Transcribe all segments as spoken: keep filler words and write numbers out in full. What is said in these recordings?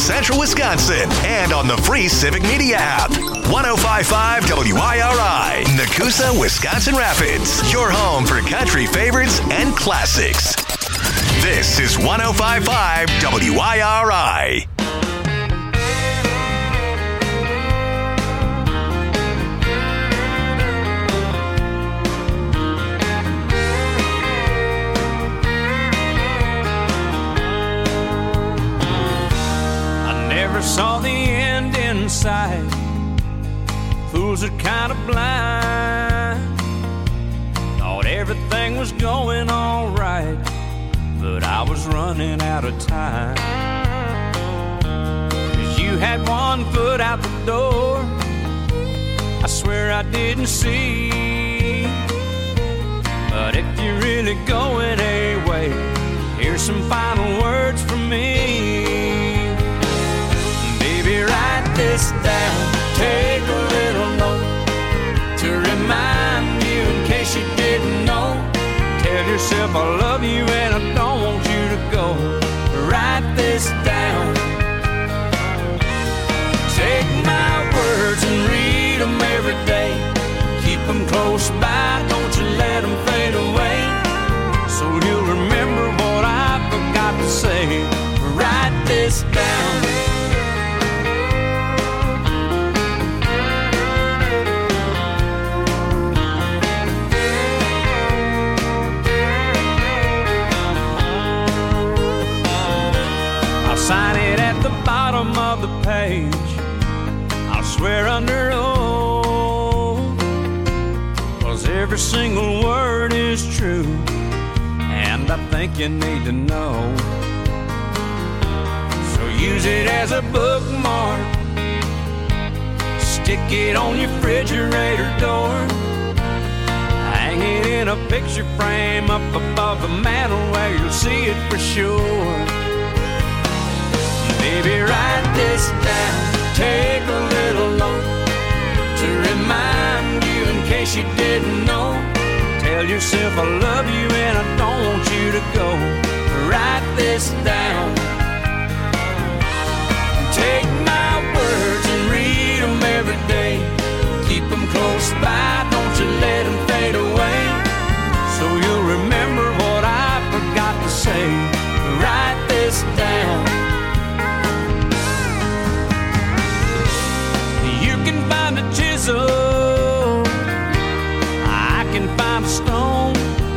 Central Wisconsin and on the free Civic Media app. one oh five point five W I R I, Nakusa, Wisconsin Rapids. Your home for country favorites and classics. This is one oh five point five W I R I. Never saw the end in sight. Fools are kind of blind. Thought everything was going all right, but I was running out of time. 'Cause you had one foot out the door, I swear I didn't see. But if you're really going away, here's some final words from me. Write this down, take a little note to remind you in case you didn't know. Tell yourself I love you and I don't want you to go. Write this down. Take my words and read them every day. Keep them close by, don't you let them fade away. So you'll remember what I forgot to say. Write this down. Sign it at the bottom of the page. I'll swear under oath, 'cause every single word is true, and I think you need to know. So use it as a bookmark, stick it on your refrigerator door, hang it in a picture frame up above the mantel where you'll see it for sure. Baby, write this down, take a little note to remind you in case you didn't know. Tell yourself I love you and I don't want you to go. Write this down. Take my words and read them every day. Keep them close by, don't you let them fade away. So you'll remember what I forgot to say. Write this down. Find a chisel, I can find a stone.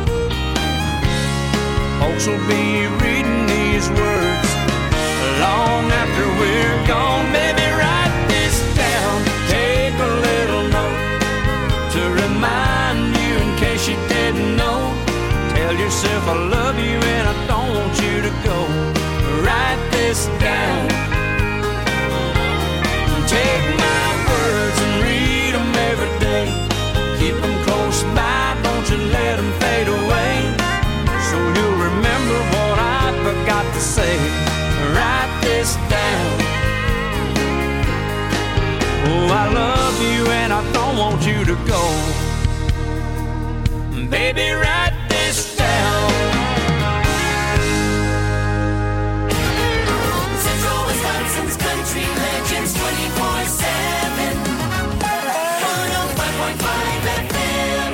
Folks will be reading these words long after we're gone. Baby, write this down, take a little note to remind you in case you didn't know. Tell yourself I love you and I don't want you to go. Write this down. Take my words and read them every day. Keep them close by, don't you let them fade away. So you'll remember what I forgot to say. Write this down. Oh, I love you and I don't want you to go. Baby, write this down. Central Wisconsin's country legends twenty-four seven. one oh five point five F M.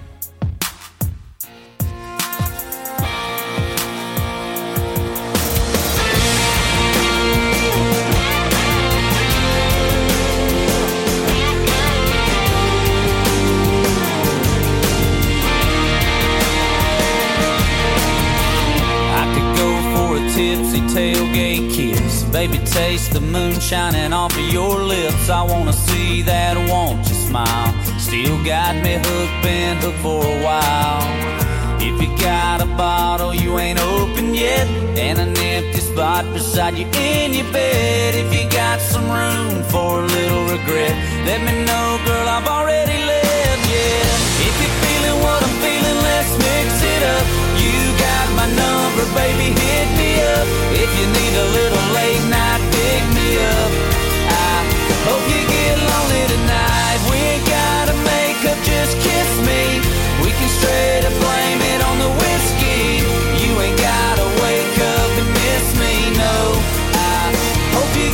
I could go for a tipsy tailgate kiss. Baby, taste the moonshine off of your lips. I wanna see that won't you smile. Still got me hooked, been hooked for a while. If you got a bottle you ain't opened yet, and an empty spot beside you in your bed. If you got some room for a little regret, let me know, girl, I've already left, yeah. If you're feeling what I'm feeling, let's mix it up. You got my number, baby, hit me up. If you need a little late night, pick me up. I hope you get lonely tonight. We ain't gotta make up, just kiss me. We can straight up blame it on the whiskey. You ain't gotta wake up and miss me, no. I hope you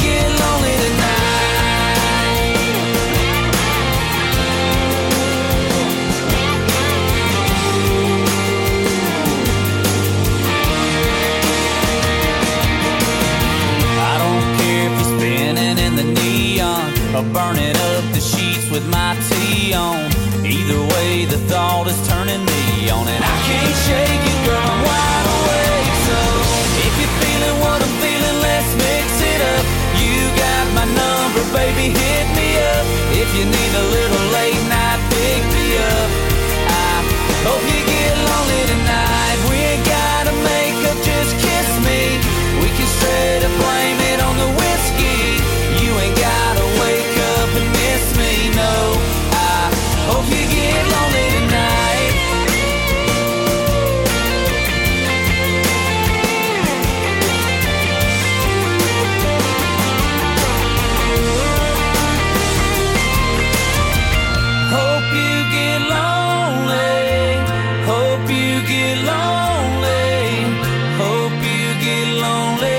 day the thought is turning me on, and I can't shake it, girl, I'm wide awake. So if you're feeling what I'm feeling, let's mix it up. You got my number, baby, hit me up. If you need a little late night, pick me up. I hope you get lonely tonight. We ain't gotta make up, just kiss me. We can straight up blame it on the whiskey. You ain't gotta wake up and miss me, no. I hope you get lonely tonight. Hope you get lonely. Hope you get lonely. Hope you get lonely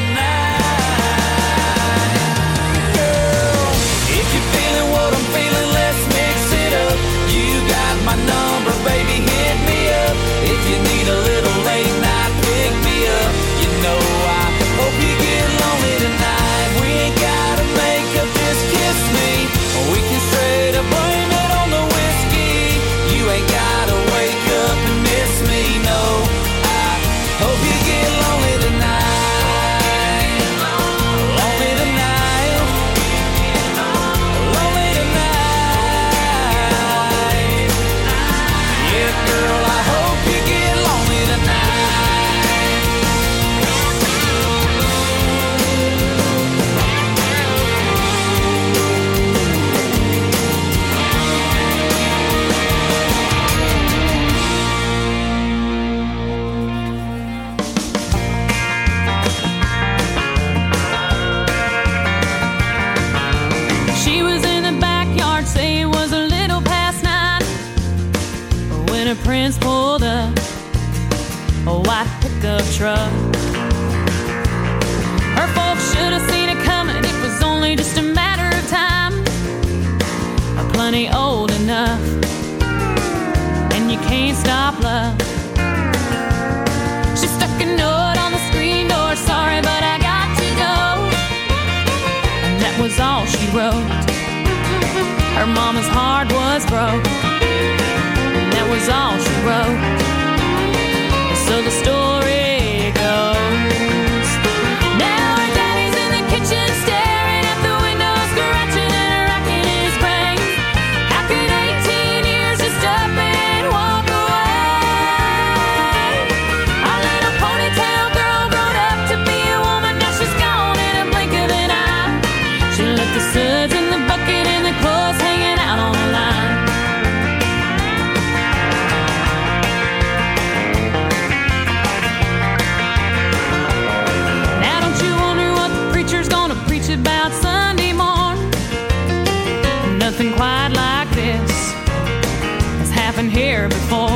tonight. Girl, if you're feeling what I'm feeling, let's mix it up. You got my number, baby, hit me up. If you need a little late night, pick me up. You know I hope you get lonely tonight. We ain't gotta make up, just kiss me. We can straight up blame it on the whiskey. You ain't gotta wake up and miss me, no. I hope you get lonely tonight. Lonely tonight. Lonely tonight. Yeah, girl, I hope you get lonely tonight. She was in the backyard, say it was a little past nine, when her prince pulled up a white pickup truck. Her folks should have seen it coming, it was only just a matter of time. Plenty old enough, and you can't stop love. She stuck a note on the screen door, sorry but I got to go. And that was all she wrote. Her mama's heart was broke, and that was all she wrote. So the story goes, now her daddy's in the kitchen staring at the window, scratching and racking his brain. How could eighteen years just up and walk away? Our little ponytail girl grown up to be a woman, now she's gone in a blink of an eye. She left the suds in the bucket and the clothes hanging out on the line. Now don't you wonder what the preacher's gonna preach about Sunday morn? Nothing quite like this has happened here before.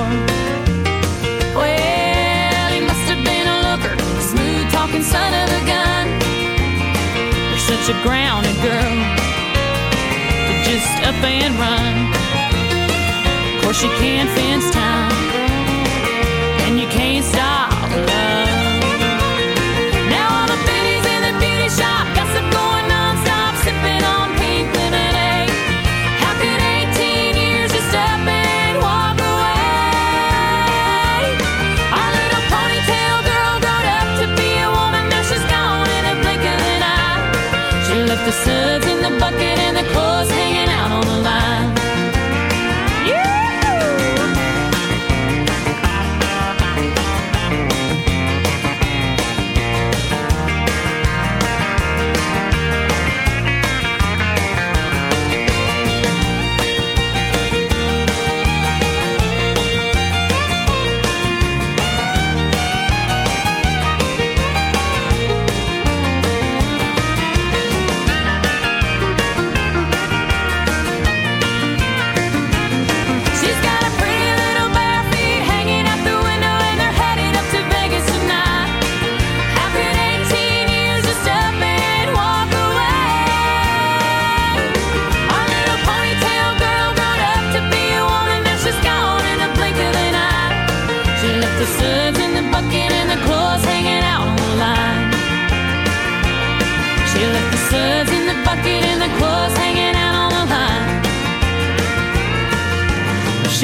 Well, he must have been a looker, smooth talking son of a gun. You're such a grounded girl to just up and run. Of course you can't fence time, and you can't stop love. Now all the biddies in the beauty shop, gossip going non-stop, sipping on pink lemonade. How could eighteen years just up and walk away? Our little ponytail girl grown up to be a woman, now she's gone in a blink of an eye. She left the suds in the bucket and the clothes hanging out on the line. Yeah!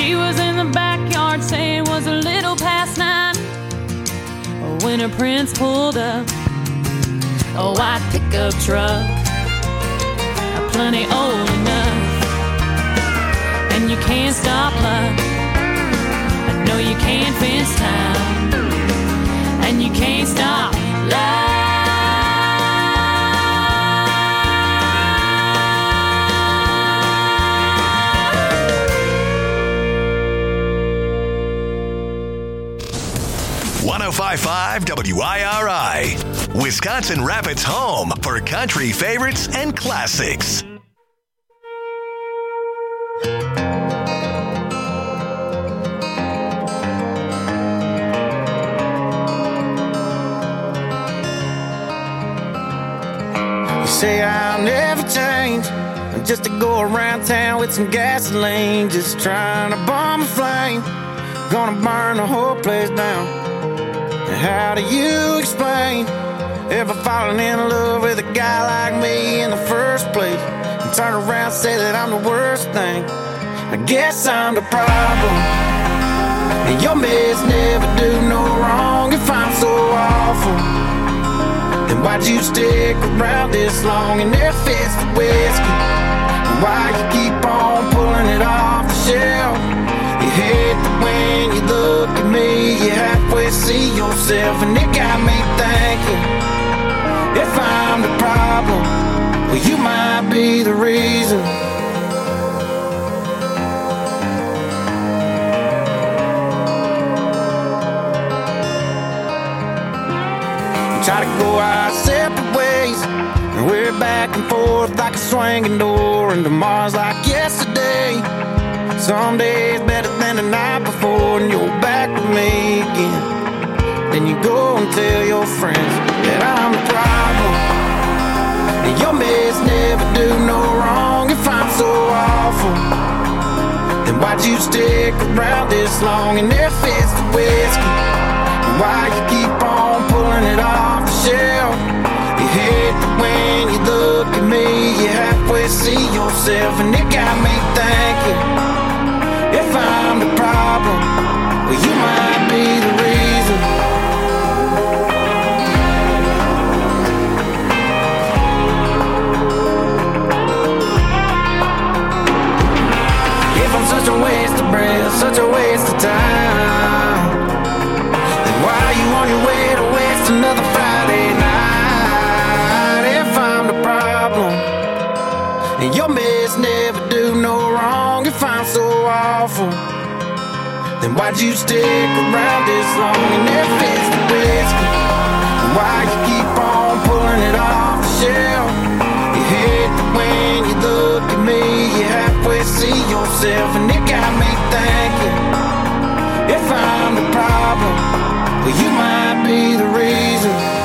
She was in the backyard saying it was a little past nine when her prince pulled up. A white pickup truck, plenty old enough. And you can't stop love, no, you can't fence time, and you can't stop love. one oh five point five W I R I, Wisconsin Rapids' home for country favorites and classics. You say I'll never change, I'm just to go around town with some gasoline, just trying to bomb a flame, gonna burn the whole place down. How do you explain ever falling in love with a guy like me in the first place and turn around and say that I'm the worst thing? I guess I'm the problem, and your mess never do no wrong. If I'm so awful, then why'd you stick around this long in their fist of whiskey? And why you keep on pulling it off the shelf? You hate that when you look at me, you halfway see yourself, and it got me thinking, if I'm the problem, well, you might be the reason. We try to go our separate ways, and we're back and forth like a swinging door, and tomorrow's like yesterday. Some days better than the night before, and you're back with me again. Then you go and tell your friends that I'm the problem, and your mess never do no wrong. If I'm so awful, then why'd you stick around this long in their fist of whiskey? And why you keep on pulling it off the shelf? You hate that when you look at me, you halfway see yourself, and it got me thinking, if I'm the problem, well, you might be the reason. If I'm such a waste of breath, such a waste of time, then why are you on your way to waste another Friday night? If I'm the problem, and your mess never do no wrong. If I'm so awful, then why'd you stick around this long in their fist of whiskey? And why you keep on pulling it off the shelf? You hate that when you look at me, you halfway see yourself, and it got me thinking, if I'm the problem, well, you might be the reason.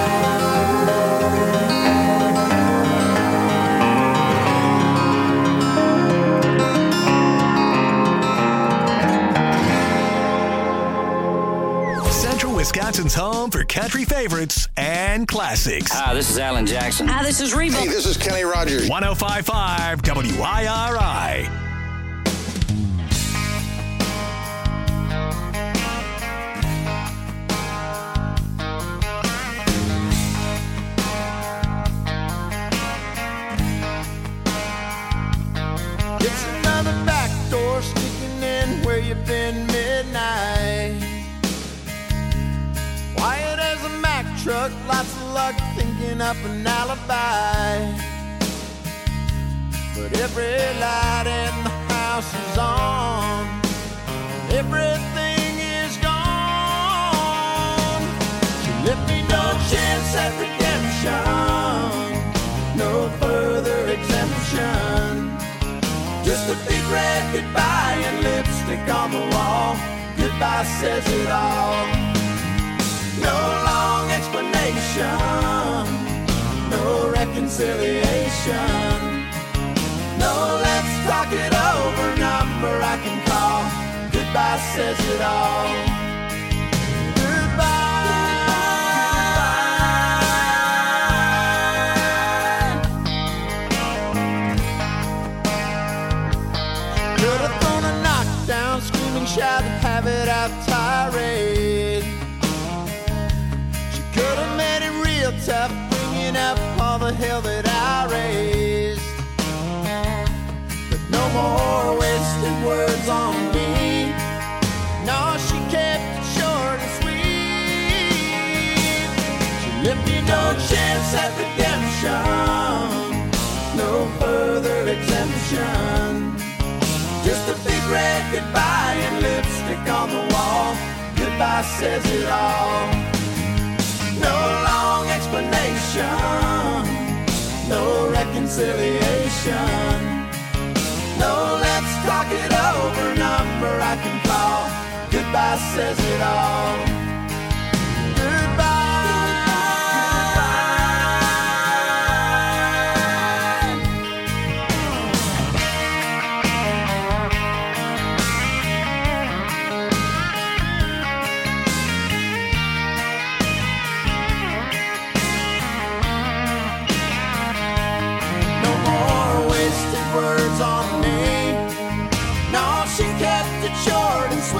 Wisconsin's home for country favorites and classics. Hi, this is Alan Jackson. Hi, this is Reba. Hey, this is Kenny Rogers. one oh five point five W I R I. It's another back door sneaking in where you've been midnight. Quiet as a Mack truck, lots of luck thinking up an alibi. But every light in the house is on, everything is gone. She left me no chance at redemption, no further exemption. Just a big red goodbye and lipstick on the wall. Goodbye says it all. No long explanation, no reconciliation. No, let's talk it over, number I can call. Goodbye says it all. and shout and have it out tirade. She could have made it real tough, bringing up all the hell that I raised. But no more wasted words on me. No, she kept it short and sweet. She left me no chance at redemption, no further exemption. Just a big red goodbye and lipstick on the wall. Goodbye says it all. No long explanation, no reconciliation. No, let's talk it over, number I can call. Goodbye says it all. On me. No, she kept it short and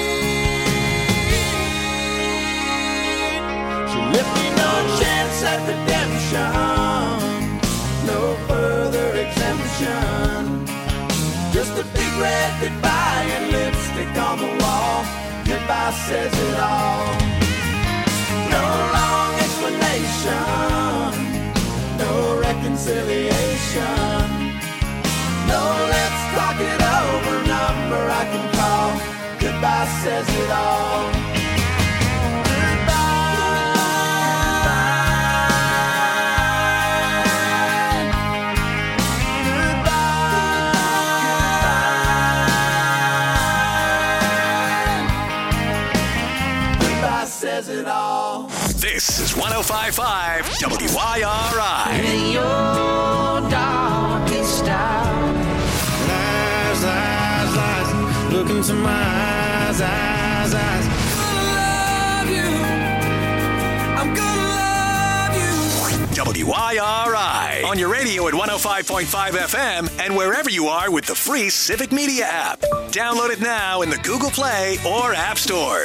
sweet. She left me no chance at redemption, no further exemption. Just a big red goodbye and lipstick on the wall. Goodbye says it all. No long explanation, no reconciliation. No, let's talk it over, number I can call. Goodbye says it all. Goodbye says it all. This is one oh five point five W I R I. In your darkest hour. Lies, lies, lies. Look into my eyes, eyes, eyes. I'm gonna love you. I'm gonna love you. W I R I. On your radio at one oh five point five F M and wherever you are with the free Civic Media app. Download it now in the Google Play or App Store.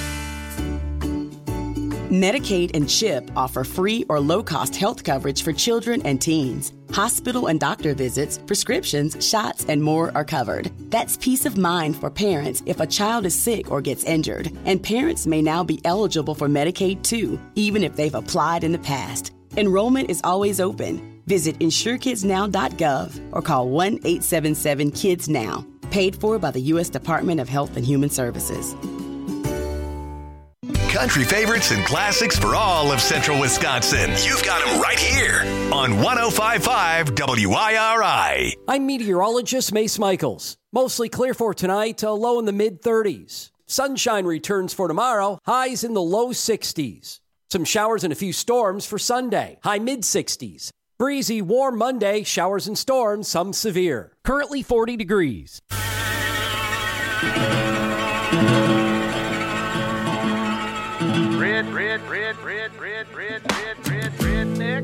Medicaid and CHIP offer free or low-cost health coverage for children and teens. Hospital and doctor visits, prescriptions, shots, and more are covered. That's peace of mind for parents if a child is sick or gets injured. And parents may now be eligible for Medicaid too, even if they've applied in the past. Enrollment is always open. Visit insure kids now dot gov or call one eight seven seven kids now. Paid for by the U S Department of Health and Human Services. Country favorites and classics for all of central Wisconsin. You've got them right here on one oh five point five W I R I. I'm meteorologist Mace Michaels. Mostly clear for tonight, a low in the mid-thirties. Sunshine returns for tomorrow, highs in the low sixties. Some showers and a few storms for Sunday, high mid-sixties. Breezy, warm Monday, showers and storms, some severe. Currently forty degrees. Red, red, red, red, red, red, red, red, redneck.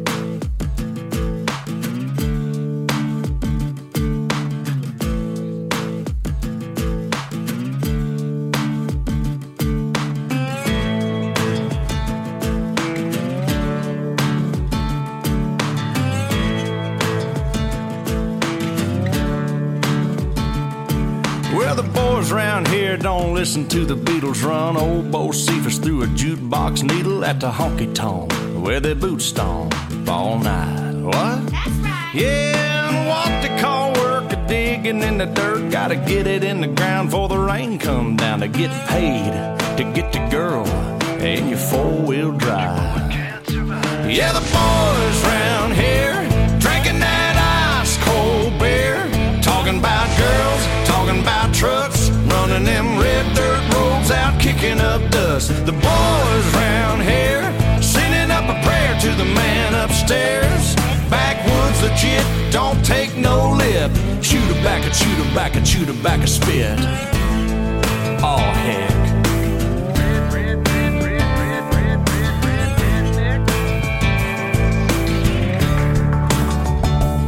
Well, the boys around here don't listen to the Beatles run. Old Bo Cephas threw a jukebox needle at the honky-tonk where they boot stomp all night. What? That's right. Yeah, and what they call work a digging in the dirt. Gotta get it in the ground before the rain come down to get paid, to get the girl in your four-wheel drive. Yeah, the boys around here drinking that ice-cold beer, talking about girls, talking about trucks, running them red dirt roads out, kicking up dust. The boys round here sending up a prayer to the man upstairs. Backwoods legit, don't take no lip. Shoot a back, a shoot a back, a shoot a back, a spit. Oh heck.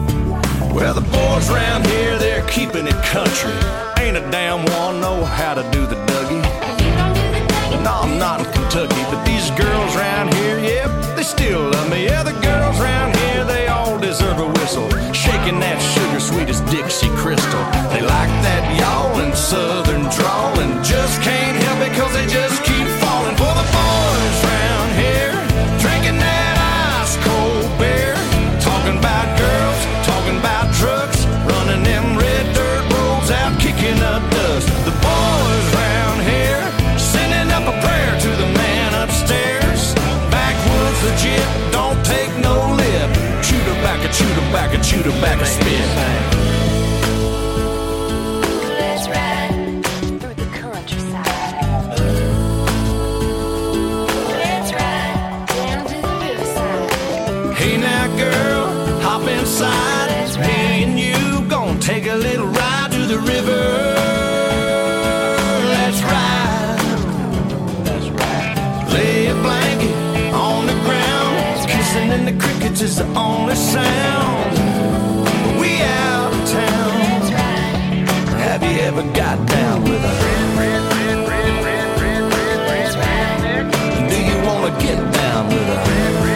Well, the boys round here, they're keeping it country. Ain't a damn one know how to do the Dougie. No, I'm not in Kentucky, but these girls around here, yep, they still love me. Yeah, the girls around here, they all deserve a whistle. Shaking that sugar sweet as Dixie Crystal. They like that yawling southern drawl and just can't help it cause they just keep falling for the boys around here. Drinking that ice cold beer. Talking about girls, talking about trucks. Running them red dirt roads out, kicking up dust. The boys around here sending up a prayer to the man upstairs. Backwoods legit, don't take no lip. Chew tobacco, chew tobacco, chew tobacco, spit. Let's ride through the countryside. Let's ride down to the riverside. Hey now girl, hop inside. Me and you gon' take a little ride to the river. Let's ride. Let's ride. Lay a blanket on the ground. Kissing in the crickets is the only sound. We out of town. Have you ever got down with a Do you wanna get down with a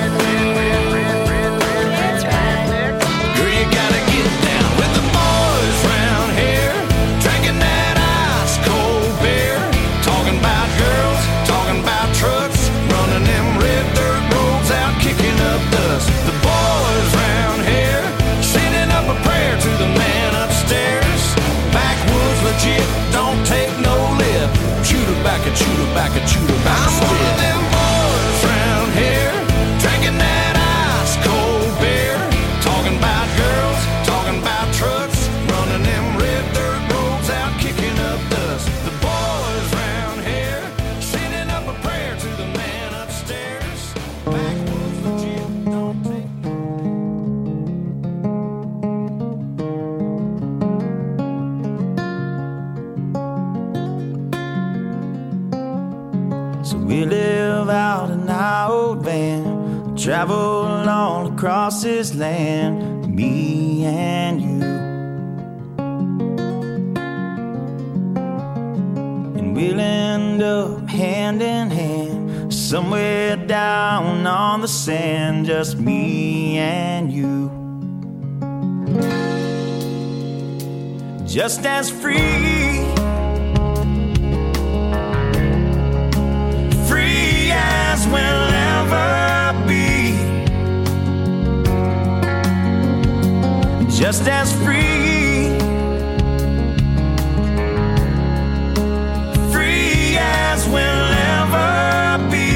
Girl, you gotta get down with the boys round here. Drinking that ice cold beer. Talking about girls, talking about trucks. Running them red dirt roads out, kicking up dust. The boys round here sending up a prayer to the man upstairs. Backwoods legit, don't take no lip. Chew tobacco, chew tobacco, chew tobacco. I'm one of them boys round here. Drinking that ice cold beer. Talking about girls, talking about trucks. Running them red dirt roads out, kicking up dust. The boys round here sending up a prayer to the man upstairs. Backwoods legit, don't take So we live out in our old van, travel all across this land, me and you. And we'll end up hand in hand, somewhere down on the sand, just me and you. Just as free, free as we'll ever be. Just as free, free as we'll ever be.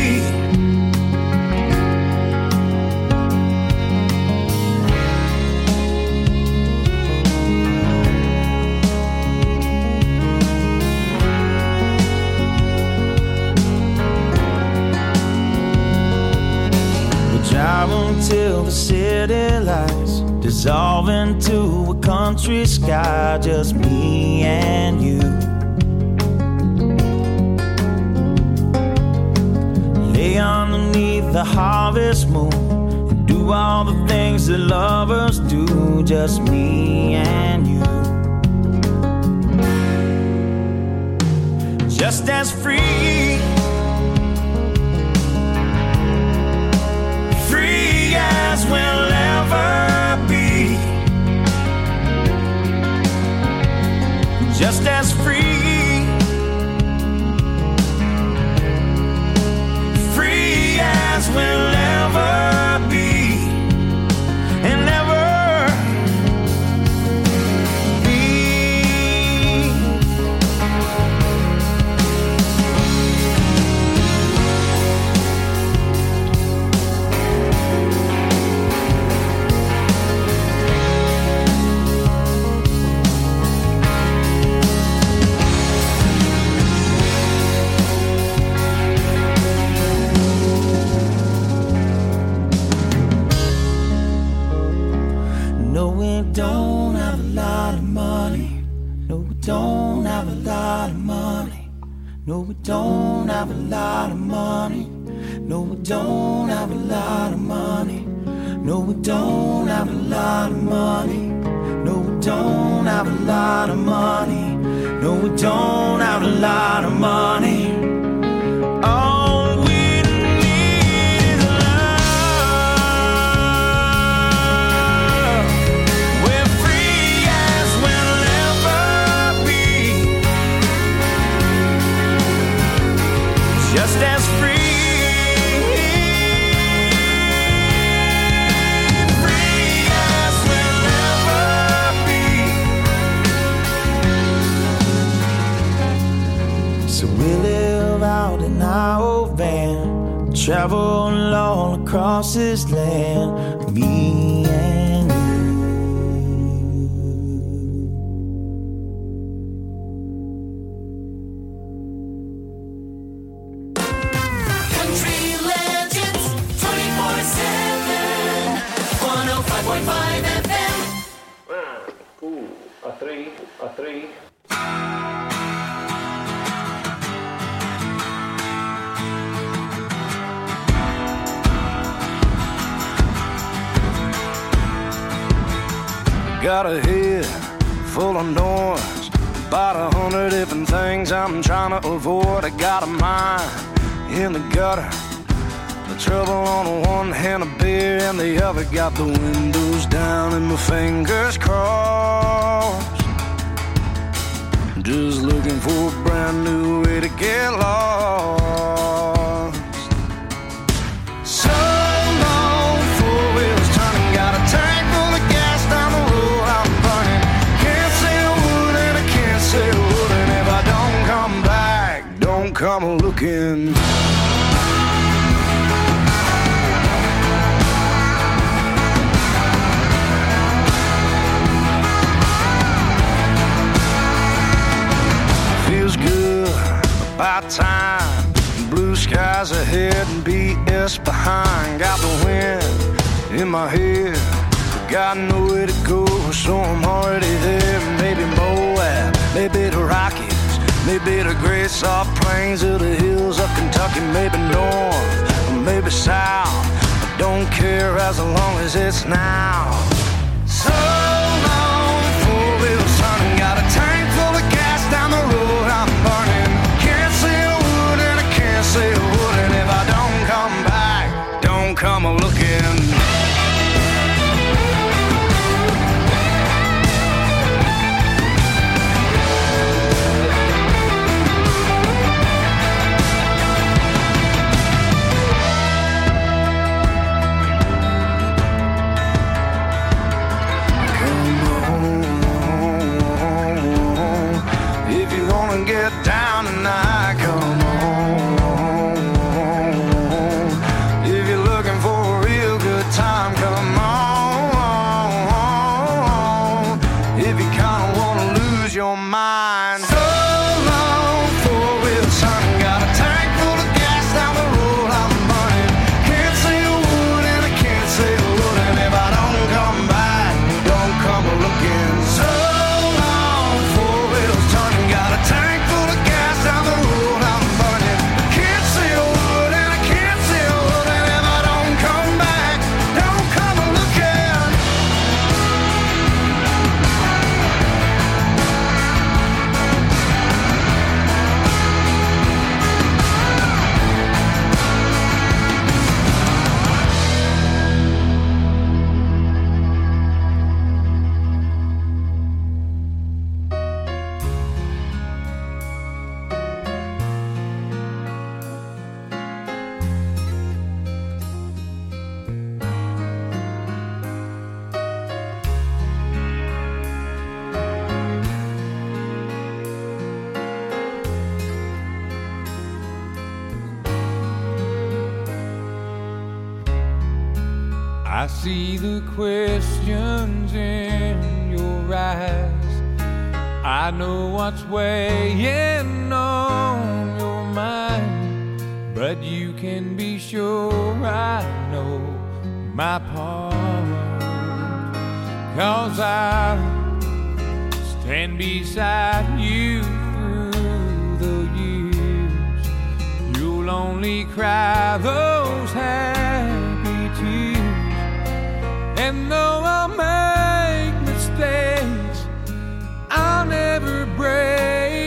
Drive until the city lights dissolve into a country sky, just me and you. Lay underneath the harvest moon and do all the things that lovers do, just me and you. Just as free, free as we'll ever be. Just as free, free as we'll ever be. And ever be. No, we don't have a lot of money. No, we don't have a lot of money. No, we don't have a lot of money. No, we don't have a lot of money. No, we don't have a lot of money. No, we don't have a lot of money. No, we don't have a lot of money. All we need is love. We're free as we'll ever be, just as free. Our old van, travel all across this land, me and you. Country Legends, twenty-four seven, one oh five point five F M. One, two, a three, a three. Got a head full of noise, about a hundred different things I'm trying to avoid. I got a mind in the gutter, the trouble on one hand, a beer and the other. Got the windows down and my fingers crossed, just looking for a brand new way to get lost. So long, four wheels turning, got a tank full of gas down the road. I'm burning, can't say a word and I can't say a word. And if I don't come back, don't come looking. Feels good, about time. Blue skies ahead and B S behind. Got the wind in my head, got nowhere to go, so I'm already there. Maybe Moab, maybe the Rockies, maybe the great soft plains of the hills of Kentucky. Maybe north, or maybe south, I don't care as long as it's now. So long, four wheels turning, got a tank full of gas down the road. I'm burning, can't say a word and I can't say a word. And if I don't come back, don't come looking. Get down tonight, come on. If you're looking for a real good time, come on. If you kinda wanna lose your mind, so long, four wheels turning, got a tank full of gas down the road. I'm burning, can't say a word and I can't say a word. And if I don't come back, don't come looking. So long, four wheels turning, got a tank down the road, I'm burning, can't say a word and I can't say a word. And if I don't come back, don't come looking. I see the questions in your eyes. I know what's weighing on your mind, but you can be sure I know my part. 'Cause I stand beside you through the years. You'll only cry those happy tears. And though I'll make mistakes, I'll never break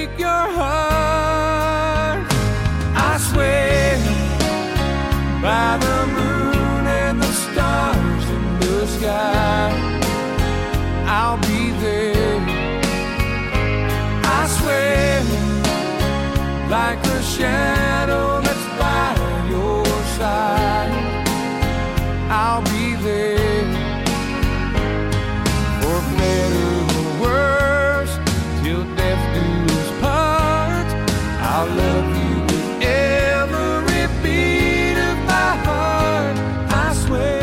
like a shadow that's by your side. I'll be there for better or worse, till death do us part. I'll love you with every beat of my heart, I swear.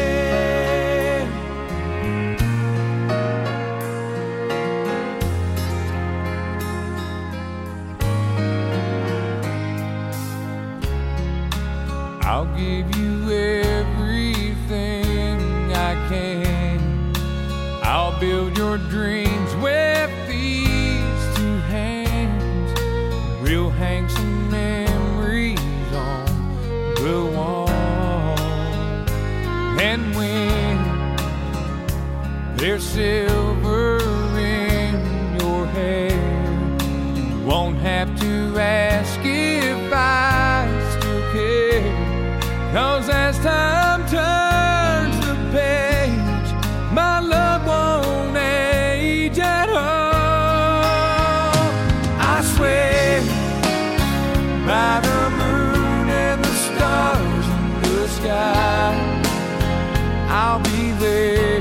I'll give you everything I can. I'll build your dreams with these two hands. We'll hang some memories on the wall. And when there's silver in your hair, you won't have to ask if I still care. 'Cause as time turns the page, my love won't age at all. I swear by the moon and the stars in the sky, I'll be there.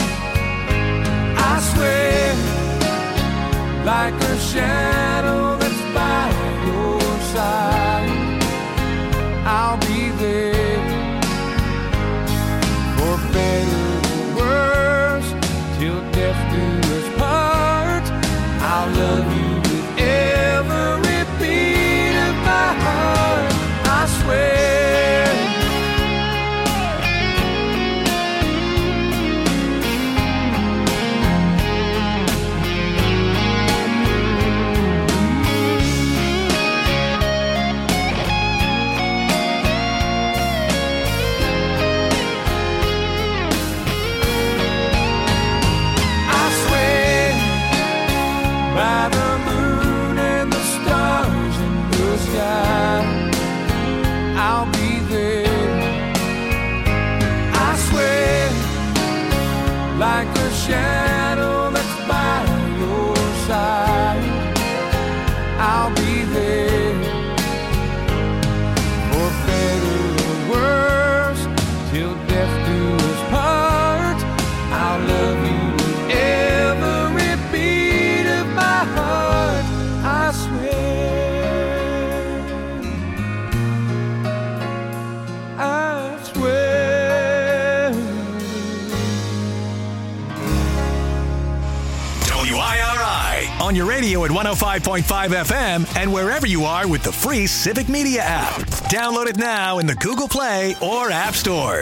I swear like a shadow that's by your side, I'll be there. For better or worse, till death do us part. I'll love you with every beat of my heart, I swear. By the moon and the stars in the sky, I'll be there. I swear like a shadow that's by your side, I'll be there. For better or worse, till death do us part. I'll love you with every beat of my heart, I swear. I swear. W I R I on your radio at one oh five point five F M and wherever you are with the free Civic Media app. Download it now in the Google Play or App Store.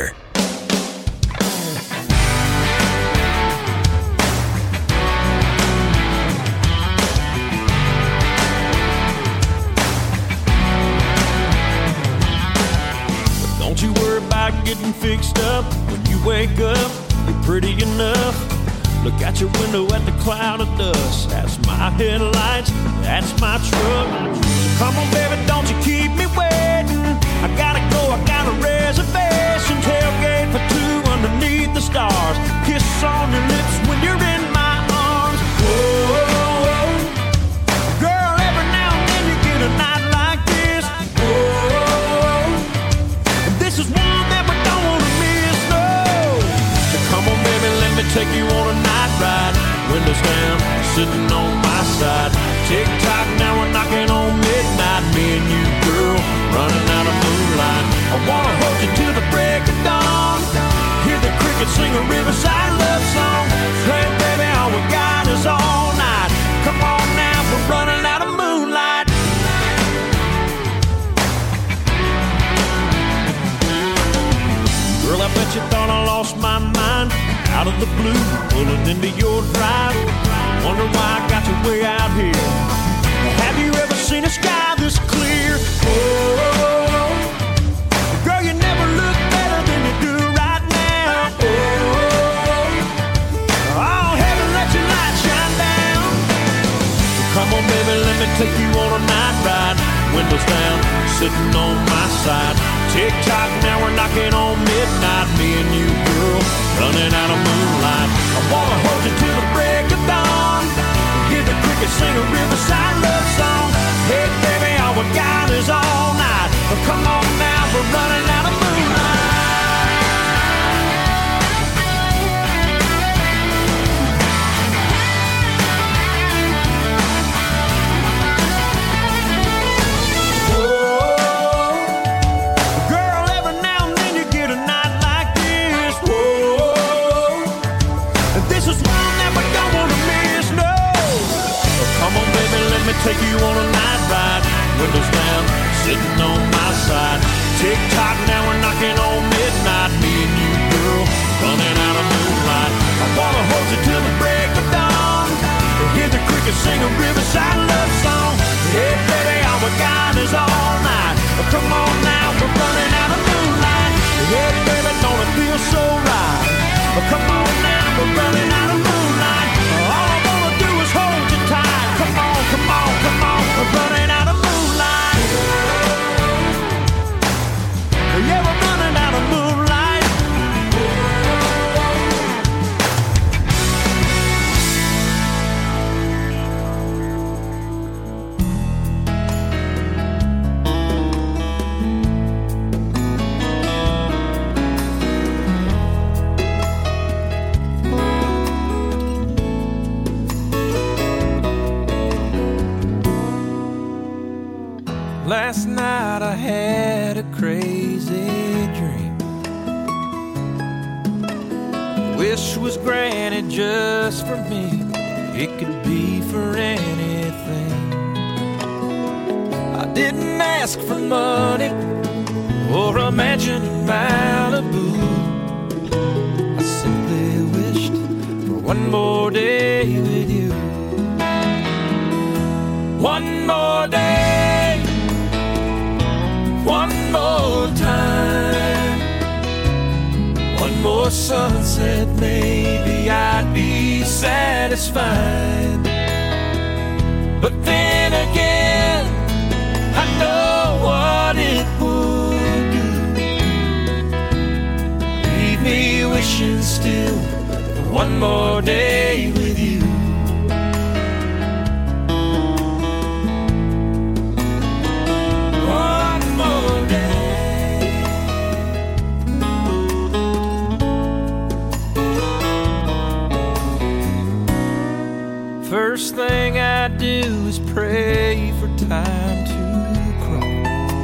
Don't you worry about getting fixed up. When you wake up, you're pretty enough. Look out your window at the cloud of dust. That's my headlights, that's my truck. Come on, baby, don't you keep me waiting. I gotta go, I got a reservation. Tailgate for two underneath the stars. Kiss on your lips when you're in my arms. Whoa, girl, every now and then you get a night like this. Whoa, this is one that we don't wanna miss, no. So come on, baby, let me take you on a night ride. Windows down, sitting on my side. Tick tock, now we're knocking on midnight. Me and you, girl, running out of moonlight. I wanna hold you till the break of dawn. Hear the crickets sing a riverside love song. Hey, baby, all we got is all night. Come on now, we're running out of moonlight. Girl, I bet you thought I lost my mind. Out of the blue, pulling into your drive. Wonder why I got you way out here. Have you ever seen a sky this clear? Oh, girl, you never look better than you do right now. Oh, oh, heaven, let your light shine down. Come on, baby, let me take you on a night ride. Windows down, sitting on my side. Tick tock, now we're knocking on midnight. Me and you, girl, running out of moonlight. I wanna hold you till the break of dawn. Hear the crickets sing a riverside love song. Hey, baby, all we got is all night. Oh, come on now, we're running out of moonlight. Take you on a night ride, windows down, sitting on my side. Tick tock, now we're knocking on midnight. Me and you, girl, running out of moonlight. I wanna hold you till the break of dawn. Hear the crickets sing a riverside love song. Hey, baby, all we got is all night. Oh, come on now, we're running out of moonlight. Hey, baby, don't it feel so right? Oh, come on now, we're running out of moonlight. All I wanna do is hold you tight. Come on, come on, come on, we're running out of moonlight. Yeah, we're running out of moonlight. Last night I had a crazy dream. Wish was granted just for me. It could be for anything. I didn't ask for money or a mansion in Malibu. I simply wished for one more day with you. One more day, one more time, one more sunset, maybe I'd be satisfied. But then again, I know what it would do. Leave me wishing still for one more day with you. First thing I do is pray for time to crawl.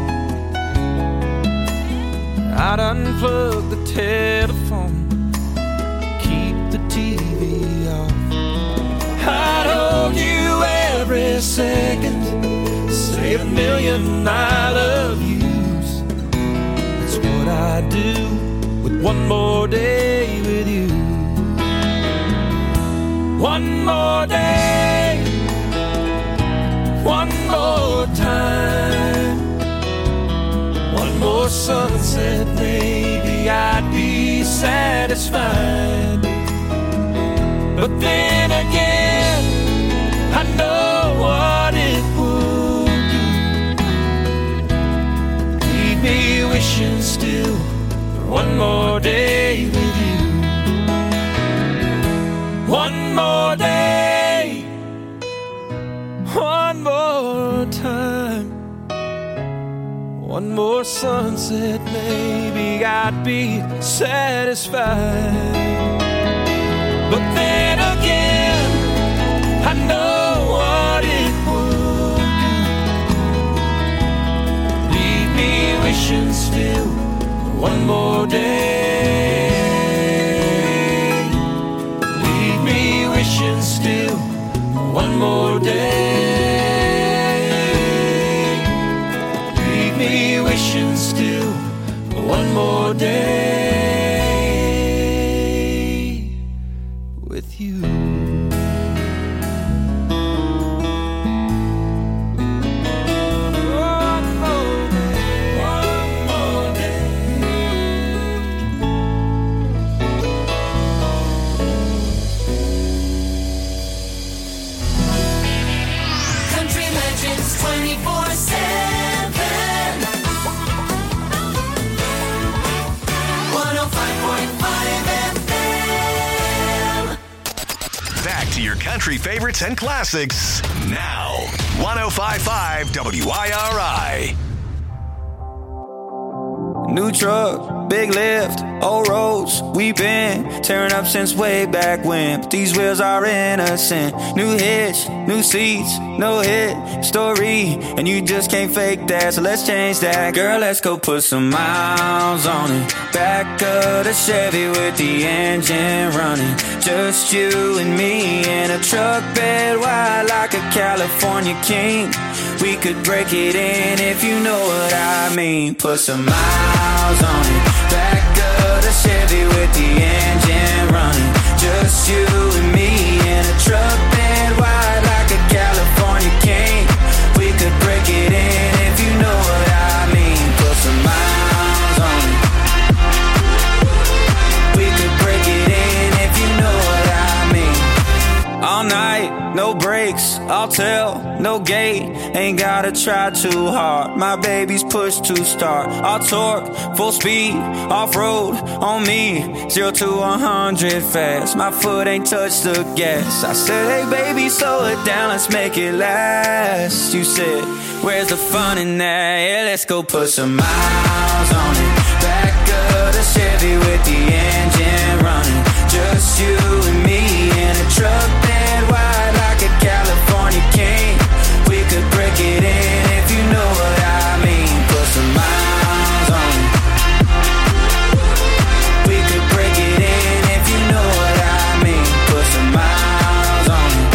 I'd unplug the telephone, keep the T V off. I'd hold you every second, say a million I love yous. That's what I do with one more day with you. One more day, one more time, one more sunset, maybe I'd be satisfied. But then again, I know what it would do. Leave me wishing still for one more day with you. One more day, one more time, one more sunset, maybe I'd be satisfied. But then again, I know what it would do. Leave me wishing still for one more day. Wishing still one more day. Leave me wishing still one more day with you. Your country favorites and classics now. one oh five point five W I R I. New truck, big lift, old roads, we been tearing up since way back when. But these wheels are innocent. New hitch, new seats, no hit story, and you just can't fake that, so let's change that. Girl, let's go put some miles on it. Back of the Chevy with the engine running. Just you and me in a truck bed wide like a California king. We could break it in if you know what I mean. Put some miles on it. Back of the Chevy with the engine running. Just you and me in a truck bed wide like a California king. We could break it in if you know what I mean. Put some miles on it. We could break it in if you know what I mean. All night, no brakes, I'll tell, no gate. Ain't gotta try too hard. My baby's push to start. All torque, full speed, off-road on me. Zero to one hundred fast. My foot ain't touched the gas. I said, hey baby, slow it down, let's make it last. You said, where's the fun in that? Yeah, let's go put some miles on it. Back of the Chevy with the engine running. Just you and me in a truck bed wide like a California king. We could break it in if you know what I mean. Put some miles on it. We could break it in if you know what I mean. Put some miles on it.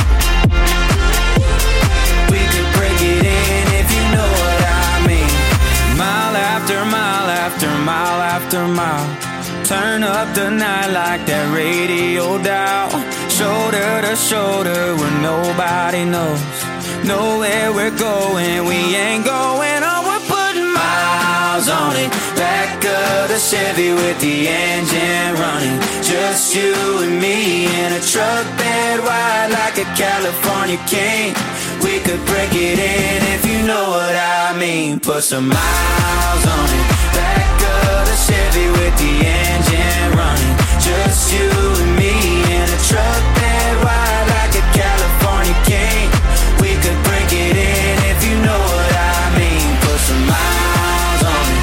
We could break it in if you know what I mean. Mile after mile after mile after mile. Turn up the night like that radio dial. Shoulder to shoulder where nobody knows. Know where we're going, we ain't going on. We're putting miles on it. Back of the Chevy with the engine running. Just you and me in a truck bed wide like a California king. We could break it in if you know what I mean. Put some miles on it. Back of the Chevy with the engine running. Just you and me in a truck bed wide like a California king. We could break it in if you know what I mean. Put some miles on it.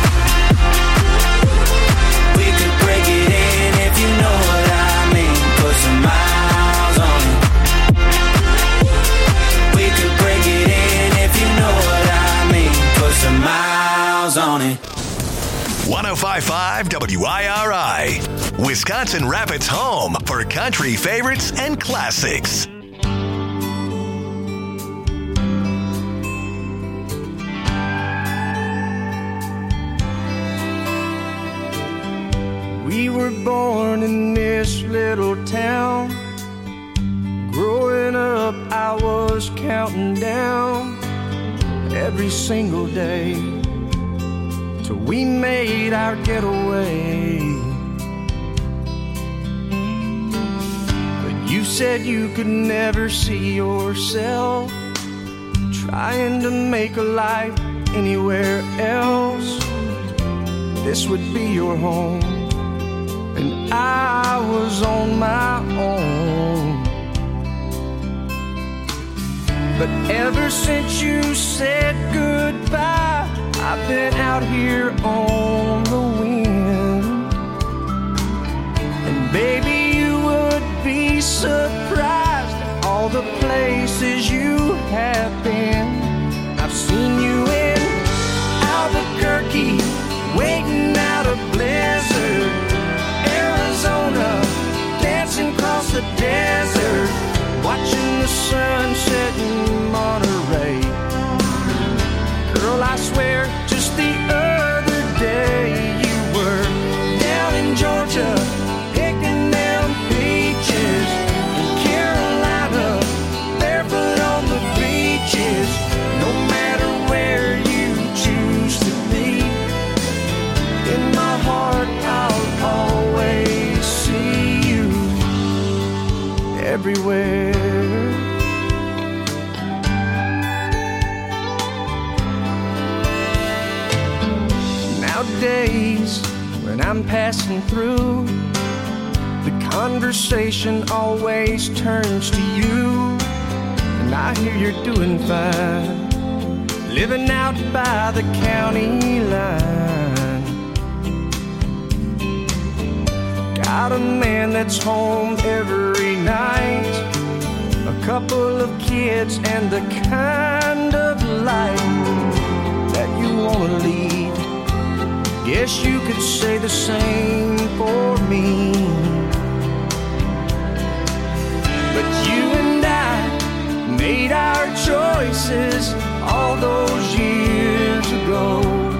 We could break it in if you know what I mean. Put some miles on it. We could break it in if you know what I mean. Put some miles on it. one oh five point five W I R I, Wisconsin Rapids' home for country favorites and classics. We were born in this little town. Growing up, I was counting down every single day till we made our getaway. But you said you could never see yourself trying to make a life anywhere else. This would be your home, and I was on my own. But ever since you said goodbye, I've been out here on the wind. And baby, you would be surprised at all the places you have been. I've seen you in Albuquerque, waiting out a blizzard, Arizona, dancing across the desert, watching the sunset in Monterey. Girl, I swear, just the other day you were down in Georgia, picking them peaches, in Carolina, barefoot on the beaches. No matter where you choose to be, in my heart I'll always see you everywhere. Nowadays, when I'm passing through, the conversation always turns to you. And I hear you're doing fine, living out by the county line. Got a man that's home every night, a couple of kids and the kind of life that you wanna lead. Guess you could say the same for me. But you and I made our choices all those years ago.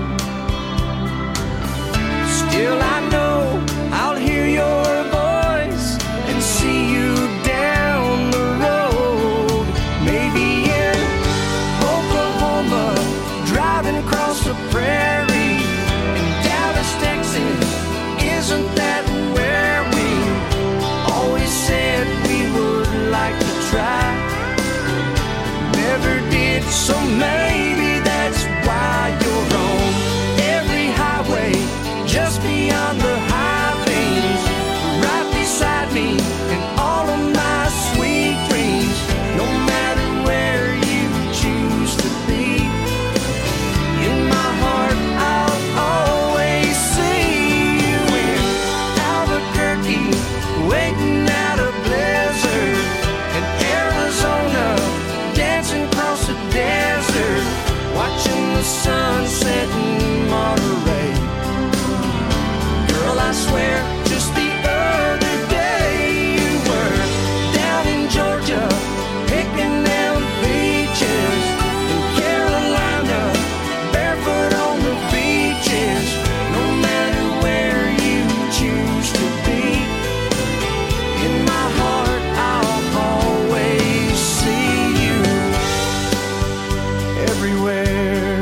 Still I know I'll hear your voice and see you down the road. Maybe in Oklahoma, driving across the prairie. In Dallas, Texas, isn't that where we always said we would like to try? Never did, so maybe that's why you're on every highway just beyond the high things, right beside me in all of my sweet dreams. No matter where you choose to be, in my heart I'll always see you in Albuquerque, waiting out a blizzard, in Arizona, dancing across the desert, watching the sunset in Monterey. Girl, I swear, just the other day you were down in Georgia, picking down peaches, in Carolina, barefoot on the beaches. No matter where you choose to be, in my heart I'll always see you everywhere.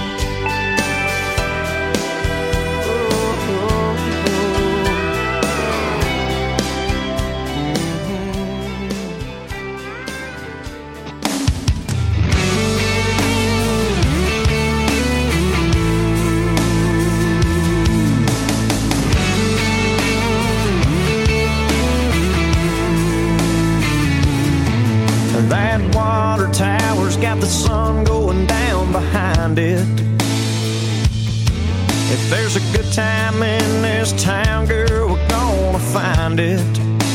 That water tower's got the sun going down behind it. If there's a good time in this town, girl, we're gonna find it.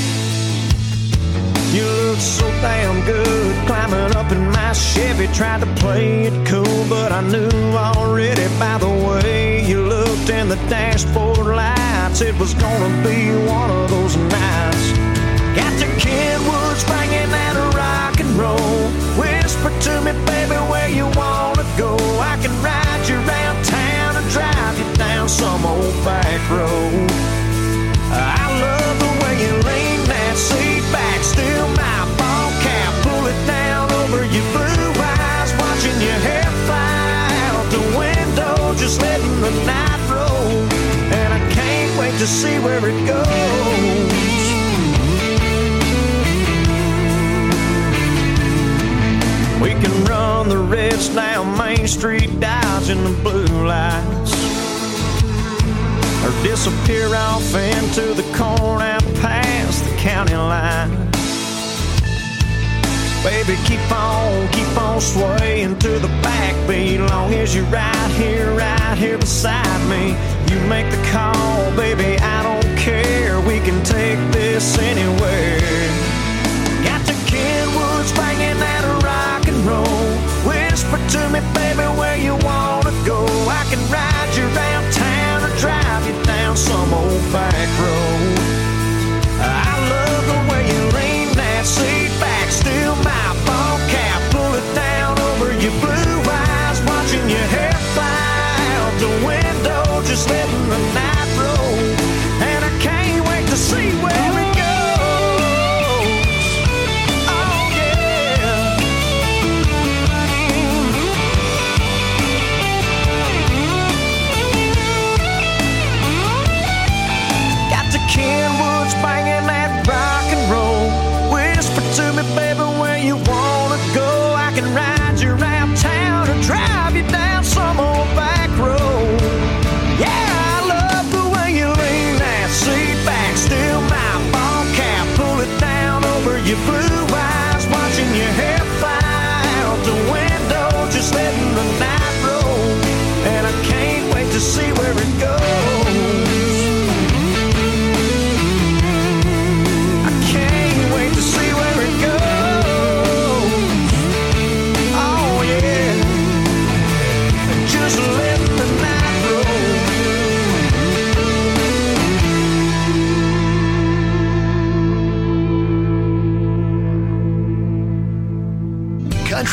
You look so damn good climbing up in my Chevy. Tried to play it cool, but I knew already by the way you looked in the dashboard lights it was gonna be one of those nights. Got the Kenwoods bringing that rock and roll. Whisper to me, baby, where you wanna go. I can ride you around town and drive you down some old back road. I love the way you lean that seat back, still my ball cap, pull it down over your blue eyes, watching your hair fly out the window, just letting the night roll. And I can't wait to see where it goes. We can run the reds down Main Street, dodging the blue lights, or disappear off into the corn out past the county line. Baby, keep on, keep on swaying to the backbeat, long as you're right here, right here beside me. You make the call, baby, I don't care. We can take this anywhere. Got the Kenwoods banging that rock and roll. Whisper to me, baby, where you wanna go. I can ride you around town or drive you down some old back road. I love the way you lean that seat back, still my ball cap, pull it down over your blue eyes, watching your hair fly out the window, just letting the night roll. And I can't wait to see where it goes. Oh yeah.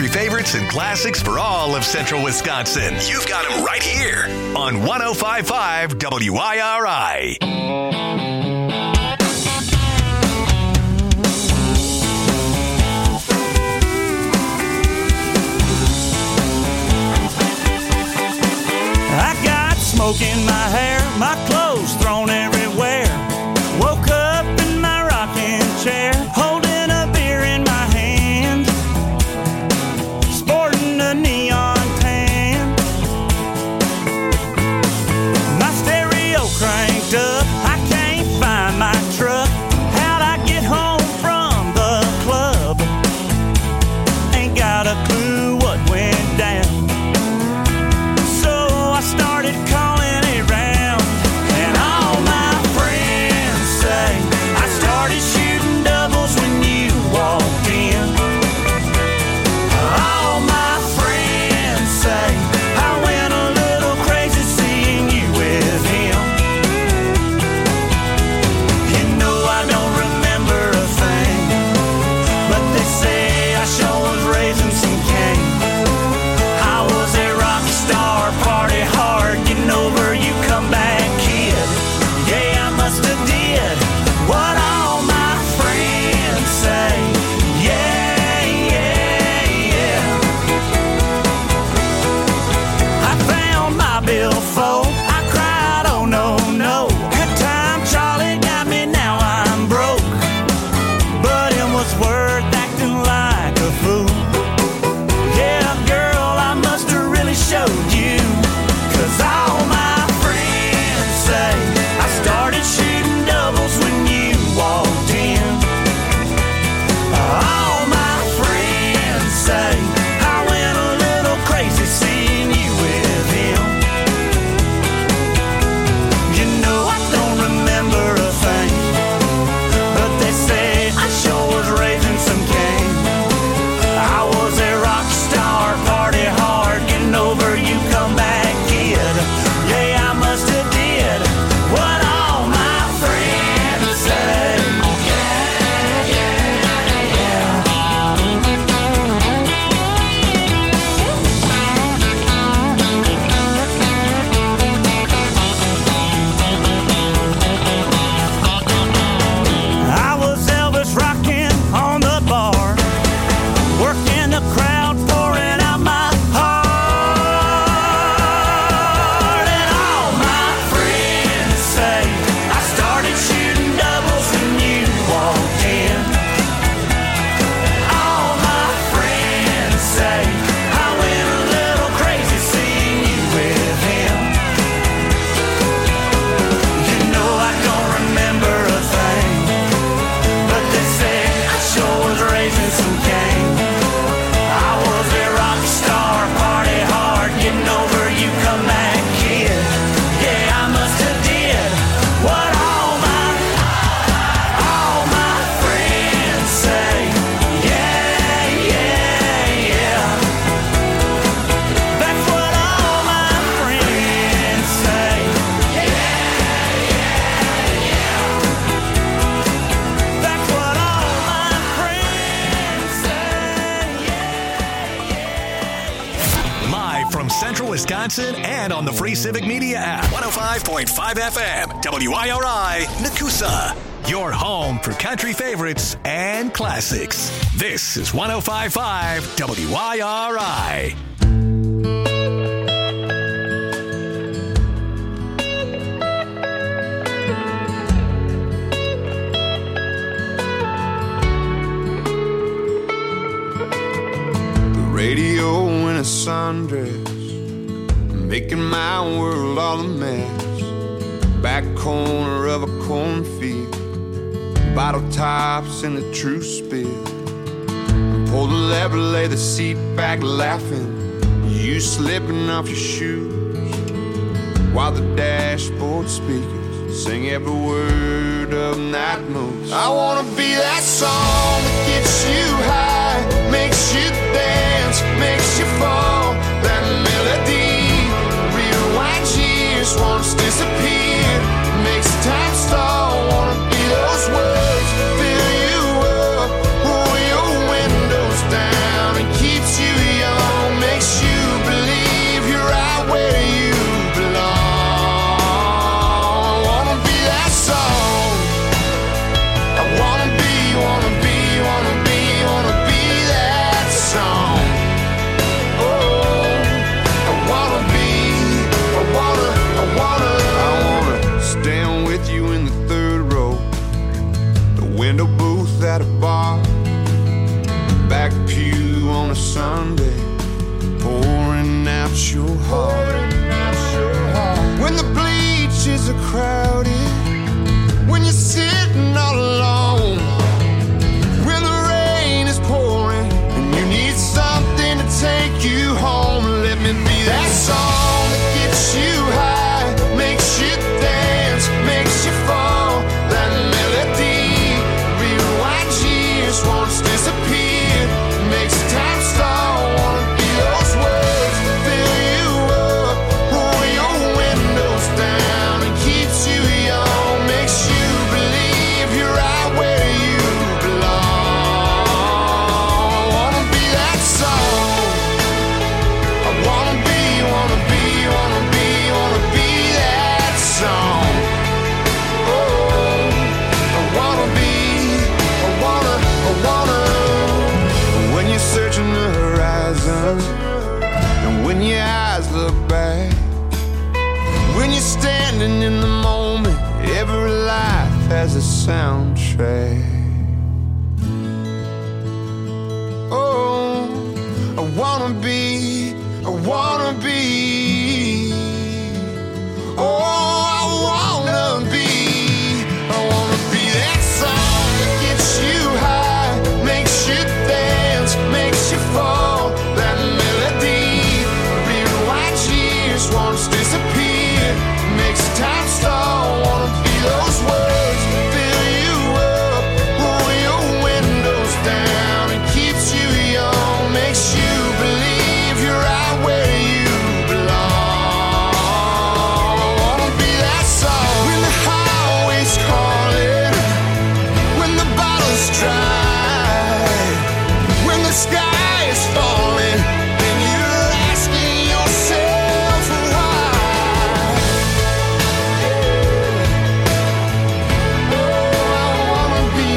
country favorites and classics for all of central Wisconsin. You've got them right here on one oh five point five W I R I. I got smoke in my hair, my clothes thrown everywhere. Woke up in my rocking chair, holding a beer in my hand, sporting a neon tan. My stereo cranked up, I can't find my truck. How'd I get home from the club? Ain't got a clue what went down. I started calling around, and all my friends say I started shooting doubles when you walked in. All my friends say I went a little crazy seeing you with him. You know I don't remember a thing, but they say I sure was raising some cane. I was a rock star, party hard, getting over you come back kid. Yeah, I must have did what all my friends say. Yeah, yeah, yeah. I found my billfold, I cried, oh no, no. That time Charlie got me, now I'm broke. But it was worth acting like a fool. Yeah, girl, I must have really showed you. Cause all my friends say I started shooting doubles when you walked in. All my friends say I went a little crazy seeing you with him. You know I don't remember a thing, but they say I sure was raising some cane. I was a rock star, party hard, getting over you come back kid. Yeah, I must have did what all my friends say. Yeah, yeah, yeah. I was Elvis rocking on the bar, working the crowd, pouring out my heart. And all my friends say I started shooting doubles when you walked in. All my friends say I went a little crazy seeing you with him. You know I don't remember a thing, but they say I sure was raising some cane. I was a rock star, party hard, getting over you come back kid. Yeah, I must have did what all my, all my friends say. Yeah, yeah, yeah. That's what all my friends say. Yeah, yeah, yeah. That's what all my friends say. Live from central Wisconsin and on the free Civic Media app. one oh five point five F M, W I R I, Nakusa. Your home for country favorites and classics. This is one oh five point five W I R I. The radio in a sundress, making my world all a mess. Back corner of a cornfield, bottle tops in a true spill. Pull the lever, lay the seat back laughing, you slipping off your shoes, while the dashboard speakers sing every word of Night Moves. I wanna be that song that gets you high, makes you dance, makes you fall. That melody rewinds years, once disappeared, makes time stall. Wanna be those words, fill you up, roll your windows down, and keeps you crowded, when you're sitting all alone, when the rain is pouring and you need something to take you home. Let me be that song that gets you high, makes you dance, makes you fall. That melody, rewind years, won't disappear, makes time stall. Wanna be those words that fill you up, roll your windows down and keeps you young, makes you believe you're right where you belong. I wanna be that song. I wanna be, wanna be, wanna be, wanna be that song. Oh, I wanna be, I wanna, I wanna. When you're searching the horizon, and when your eyes look back, when you're standing in the moment, every life has a soundtrack. Oh, I wanna be, I wanna be. Oh, I wanna be, I wanna be that song that gets you high, makes you dance, makes you fall. That melody, rewind years, won't disappear, makes time stall. Wanna be those words that fill you up, roll your windows down and keeps you young, makes you believe you're right where you belong. I wanna be that song when the highway's calling, when the bottle's dry, when the sky is falling, and you're asking yourself why. Oh, I wanna be,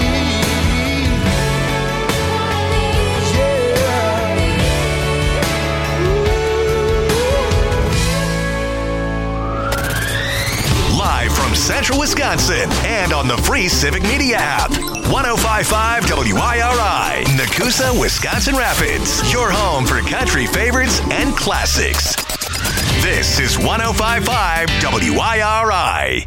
Live from Central Wisconsin and on the free Civic Media app. one oh five point five W I R I, Nakusa, Wisconsin Rapids. Your home for country favorites and classics. This is one oh five point five W I R I.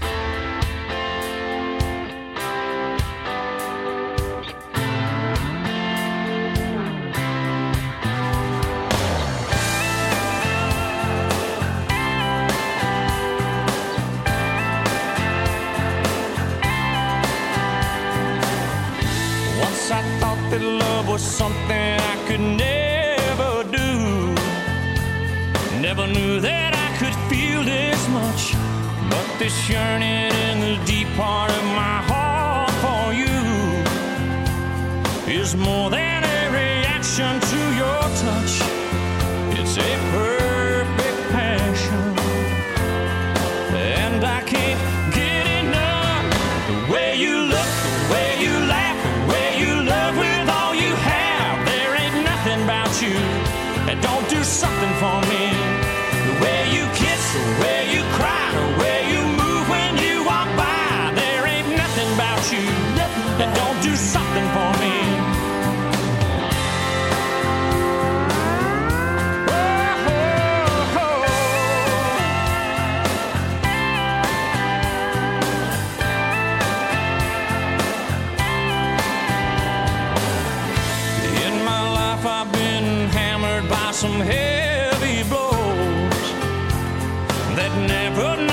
Once I thought that love was something I could never do. Never knew that I could feel this much. But this yearning in the deep part of my heart for you is more than a reaction to your touch. It's a perfect passion, and I can't get enough. The way you look, the way you laugh, the way you love with all you have. There ain't nothing about you that don't do something for me. The way you kiss, the way you cry, the way you move when you walk by. There ain't nothing about you that don't do something for me. Some heavy blows that never